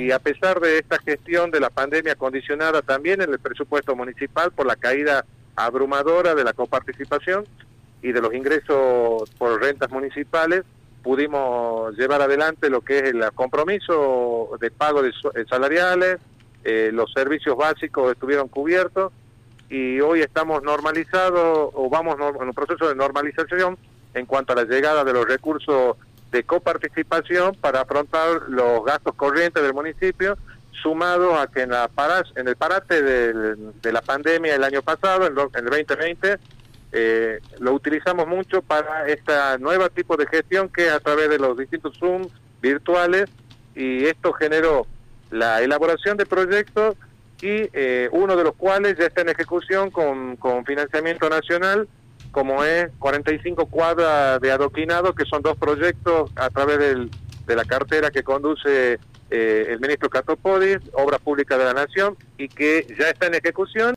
y a pesar de esta gestión de la pandemia condicionada también en el presupuesto municipal por la caída abrumadora de la coparticipación y de los ingresos por rentas municipales, pudimos llevar adelante lo que es el compromiso de pago de salariales, los servicios básicos estuvieron cubiertos y hoy estamos normalizados o vamos en un proceso de normalización en cuanto a la llegada de los recursos de coparticipación para afrontar los gastos corrientes del municipio, sumados a que en el parate de la pandemia el año pasado, en el 2020, lo utilizamos mucho para este nuevo tipo de gestión que es a través de los distintos Zoom virtuales, y esto generó la elaboración de proyectos y uno de los cuales ya está en ejecución con financiamiento nacional, como es 45 cuadras de adoquinado, que son 2 proyectos a través de la cartera que conduce el ministro Catopodis, Obras Públicas de la Nación, y que ya está en ejecución.